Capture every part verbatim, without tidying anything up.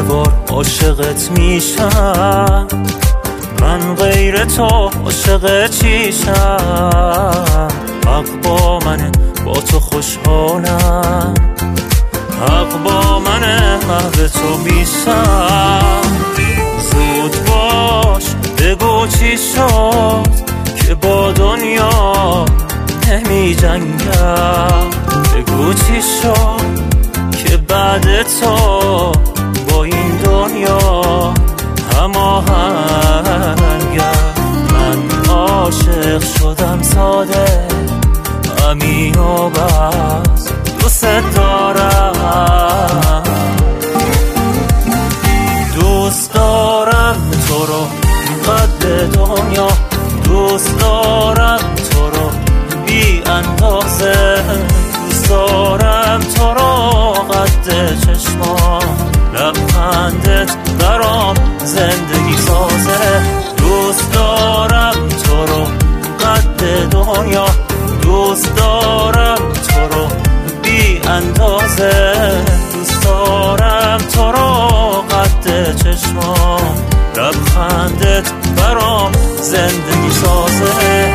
بار عاشقت میشم، من غیر تو عاشق چیشم. حق با منه با تو خوشحالم، حق با منه محو تو میشم. زود باش بگو چی شد که با دنیا نمی جنگم. بگو چی شد که بعد تو با این دنیا هماهنگم. من عاشق شدم ساده همین و بس، دوست دارم دوست دارم تو رو قد دنیا، دوست دارم تو رو بی اندازه، دوست دارم تو رو قد چشمان، لبخندت برام زندگی سازه. دوست دارم تو رو قد دنیا، دوست دارم تو رو بی اندازه، دوست دارم تو رو قد چشمان، لبخندت برام زندگی سازه.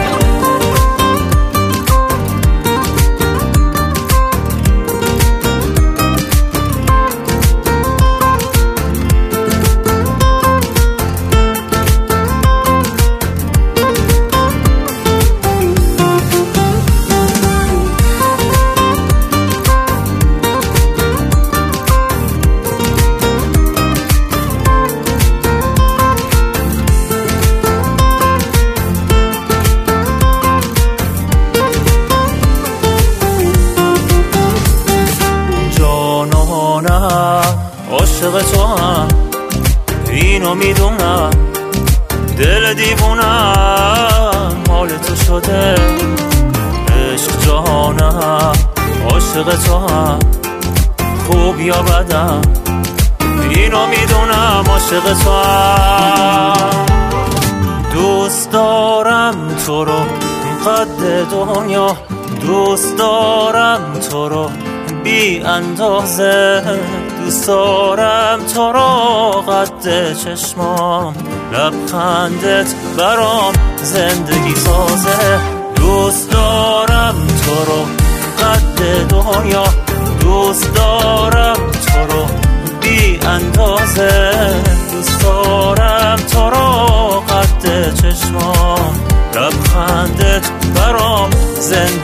عاشق تو هم اینو میدونم، دل دیوونم مال تو شده. عشق جانم عاشق تو هم، خوب یا بدم اینو میدونم، عاشق تو هم. دوست دارم تو رو قد دنیا، دوست دارم تو رو بی اندازه، دوست دارم تو رو قد چشمام، لبخندت برام زندگی سازه. دوست دارم تو رو قد دنیا، دوست دارم تو رو بی اندازه، دوست دارم تو رو قد چشمام، لبخندت برام زندگی